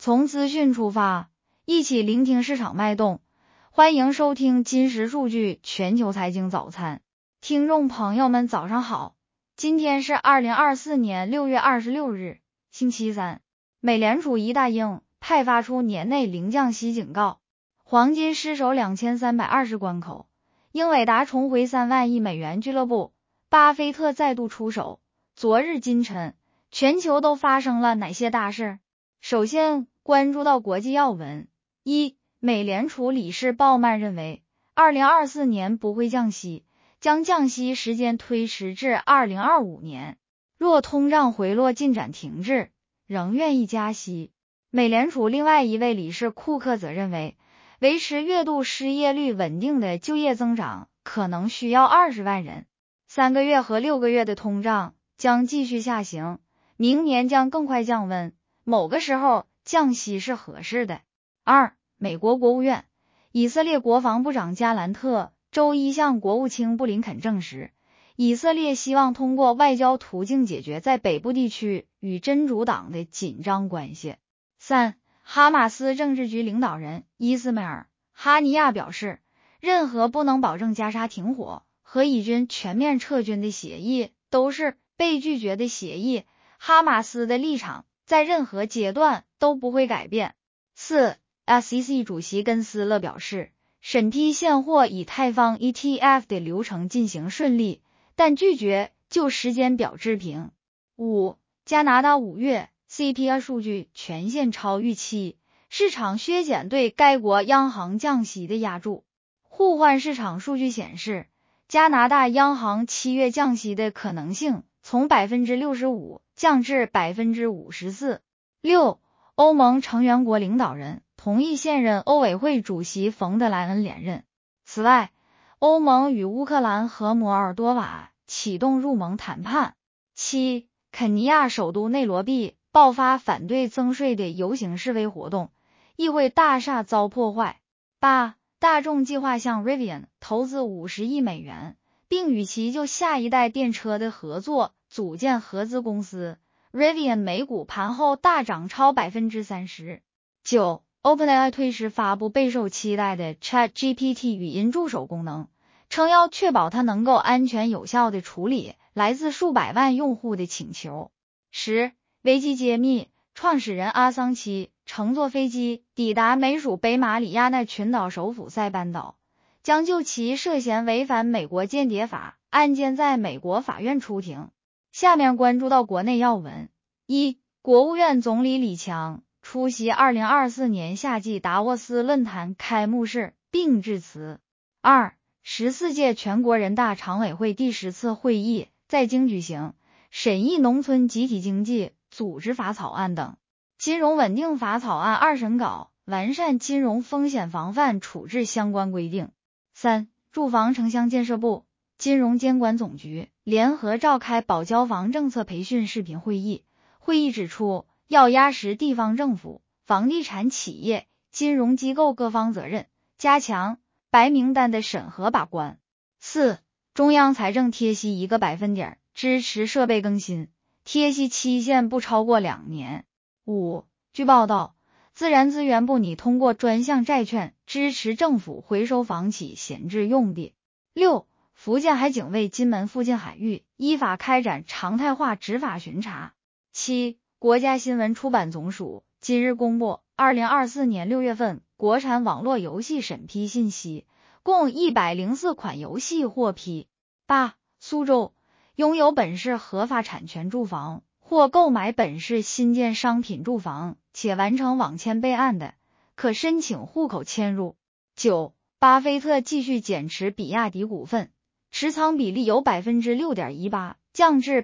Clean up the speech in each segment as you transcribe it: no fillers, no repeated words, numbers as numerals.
从资讯出发，一起聆听市场脉动。欢迎收听金石数据全球财经早餐。听众朋友们早上好，今天是2024年6月26日，星期三。美联储一大鹰派发出年内零降息警告，黄金失守2320关口，英伟达重回3万亿美元俱乐部，巴菲特再度出手。昨日今晨，全球都发生了哪些大事？首先关注到国际要闻。一、美联储理事鲍曼认为2024年不会降息，将降息时间推迟至2025年。若通胀回落进展停滞，仍愿意加息。美联储另外一位理事库克则认为，维持月度失业率稳定的就业增长可能需要20万人。3个月和6个月的通胀将继续下行，明年将更快降温，某个时候降息是合适的。二、美国国务院，以色列国防部长加兰特周一向国务卿布林肯证实，以色列希望通过外交途径解决在北部地区与真主党的紧张关系。三、哈马斯政治局领导人伊斯梅尔·哈尼亚表示，任何不能保证加沙停火和以军全面撤军的协议都是被拒绝的协议，哈马斯的立场在任何阶段都不会改变。四、SEC 主席根斯勒表示，审批现货以太坊 ETF 的流程进行顺利，但拒绝就时间表置评。五、加拿大5月 CPI 数据全线超预期，市场削减对该国央行降息的压注。互换市场数据显示，加拿大央行7月降息的可能性从 65% 降至 54%。六、欧盟成员国领导人同意现任欧委会主席冯德莱恩连任。此外，欧盟与乌克兰和摩尔多瓦启动入盟谈判。七、肯尼亚首都内罗毕爆发反对增税的游行示威活动，议会大厦遭破坏。八、大众计划向 Rivian 投资50亿美元，并与其就下一代电车的合作组建合资公司。Rivian 美股盘后大涨超 30%。九、OpenAI 推迟发布备受期待的 ChatGPT 语音助手功能，称要确保它能够安全有效地处理来自数百万用户的请求。十、维基揭秘，创始人阿桑奇乘坐飞机抵达美属北马里亚纳群岛首府塞班岛，将就其涉嫌违反美国间谍法案件在美国法院出庭。下面关注到国内要闻。一、国务院总理李强出席2024年夏季达沃斯论坛开幕式并致辞。二、14届全国人大常委会第10次会议在京举行，审议农村集体经济组织法草案等。金融稳定法草案2审稿，完善金融风险防范处置相关规定。三、住房城乡建设部、金融监管总局联合召开保交房政策培训视频会议，会议指出，要压实地方政府、房地产企业、金融机构各方责任，加强白名单的审核把关。四、中央财政贴息1个百分点，支持设备更新，贴息期限不超过2年。五、据报道，自然资源部拟通过专项债券支持政府回收房企闲置用地。六、福建海警卫金门附近海域依法开展常态化执法巡查。七、国家新闻出版总署今日公布2024年6月份国产网络游戏审批信息，共104款游戏获批。八、苏州拥有本市合法产权住房或购买本市新建商品住房且完成网签备案的，可申请户口迁入。九、巴菲特继续减持比亚迪股份，持仓比例由 6.18% 降至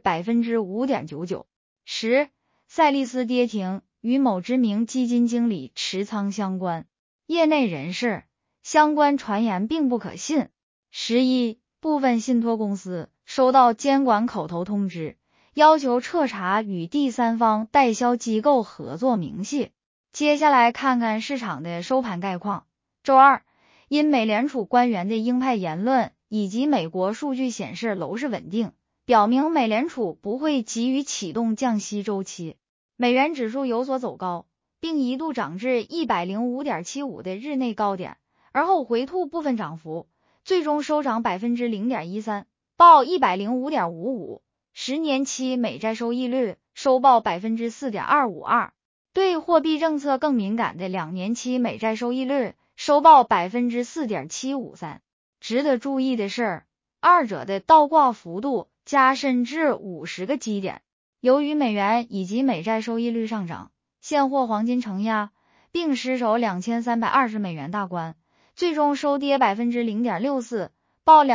5.99%。十、赛力斯跌停，与某知名基金经理持仓相关，业内人士相关传言并不可信。11、部分信托公司收到监管口头通知，要求彻查与第三方代销机构合作明细。接下来看看市场的收盘概况。周二，因美联储官员的鹰派言论以及美国数据显示楼市稳定，表明美联储不会急于启动降息周期，美元指数有所走高， 并一度涨至 105.75 的日内高点，而后回吐部分涨幅，最终收涨 0.13%， 报 105.55。10年期美债收益率收报 4.252%， 对货币政策更敏感的2年期美债收益率收报 4.753%。 值得注意的是，二者的倒挂幅度加深至50个基点。由于美元以及美债收益率上涨，现货黄金承压，并失守2320美元大关，最终收跌 0.64%， 报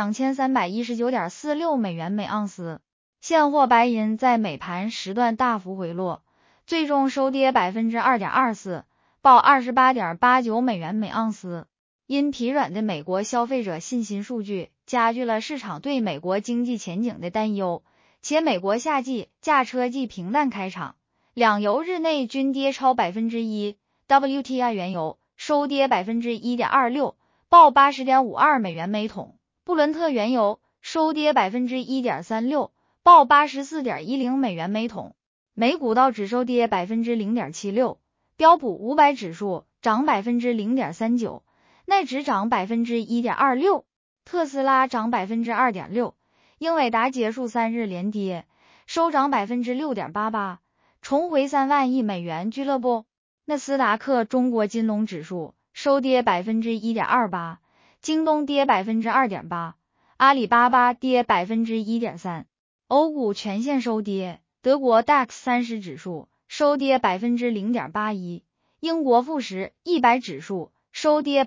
2319.46 美元每盎司。现货白银在美盘时段大幅回落，最终收跌 2.24%， 报 28.89 美元每盎司。因疲软的美国消费者信心数据加剧了市场对美国经济前景的担忧，且美国夏季驾车季平淡开场，两油日内均跌超 1%， WTI 原油收跌 1.26%， 报 80.52 美元每桶，布伦特原油收跌 1.36%， 报 84.10 美元每桶。美股道指收跌 0.76%， 标普500指数涨 0.39%， 奈指涨 1.26%， 特斯拉涨 2.6%， 英伟达结束3日连跌，收涨 6.88%， 重回3万亿美元俱乐部。纳斯达克中国金龙指数收跌 1.28%， 京东跌 2.8%， 阿里巴巴跌 1.3%。欧股全线收跌，德国 DAX 30指数收跌 0.81%， 英国富时100指数收跌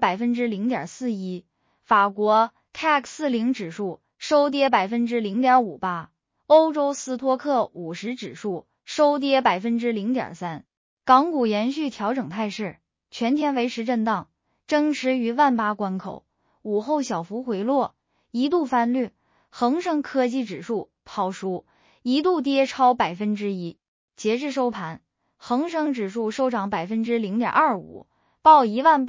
0.41%， 法国 CAC 40指数收跌 0.58%， 欧洲斯托克50指数收跌 0.3%。 港股延续调整态势，全天维持震荡，争持于18000关口，午后小幅回落，一度翻绿，恒生科技指数跑输，一度跌超 1%。 截至收盘，恒生指数收涨 0.25%， 报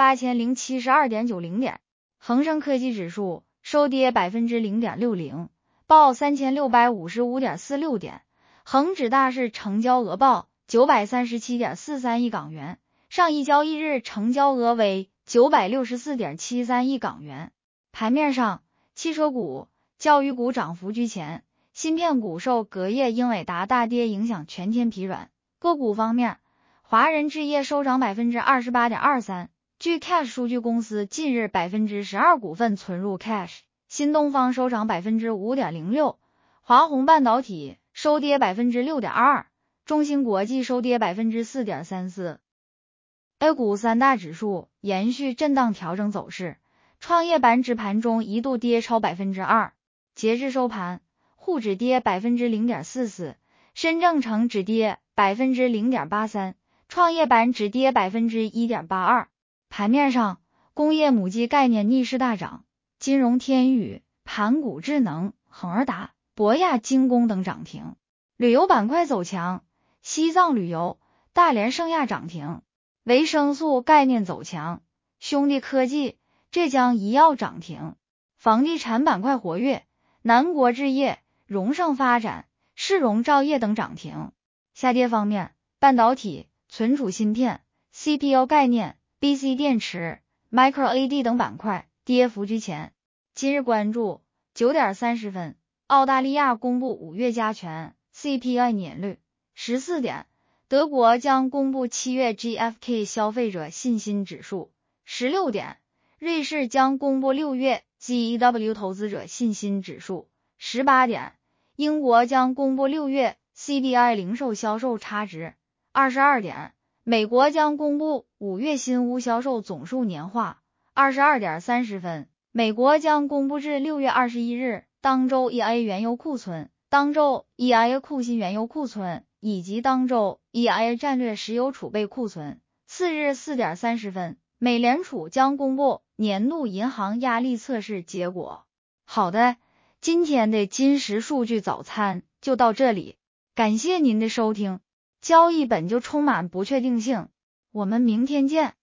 18072.90 点，恒生科技指数收跌 0.60%， 报 3655.46 点，恒指大市成交额报 937.43 亿港元，上一交易日成交额为 964.73 亿港元。盘面上，汽车股、教育股涨幅居前，芯片股受隔夜英伟达大跌影响全天疲软。个股方面，华人置业收涨 28.23%， 据 Cash 数据公司近日 12% 股份存入 Cash， 新东方收涨 5.06%， 华虹半导体收跌 6.22%， 中芯国际收跌 4.34%。 A 股三大指数延续震荡调整走势，创业板指盘中一度跌超 2%， 截至收盘，沪指跌 0.44%， 深证成指跌 0.83%， 创业板指跌 1.82%。 盘面上，工业母机概念逆势大涨，金融天宇、盘谷智能、恒尔达、博亚精工等涨停。旅游板块走强，西藏旅游、大连盛亚涨停。维生素概念走强，兄弟科技、浙江医药涨停。房地产板块活跃，南国置业、荣盛发展、世荣兆业等涨停。下跌方面，半导体、存储芯片、CPU 概念、BC 电池、Micro LED 等板块跌幅居前。今日关注9点30分，澳大利亚公布5月加权 CPI 年率。14点，德国将公布7月 GfK 消费者信心指数。16点，瑞士将公布6月 GEW 投资者信心指数。18点，英国将公布6月 CPI 零售销售差值。22点，美国将公布5月新屋销售总数年化。22点30分，美国将公布至6月21日当周 EIA 原油库存、当周 EIA 库欣原油库存以及当周 EIA 战略石油储备库存。次日4点30分，美联储将公布年度银行压力测试结果。好的，今天的金石数据早餐就到这里，感谢您的收听。交易本就充满不确定性，我们明天见。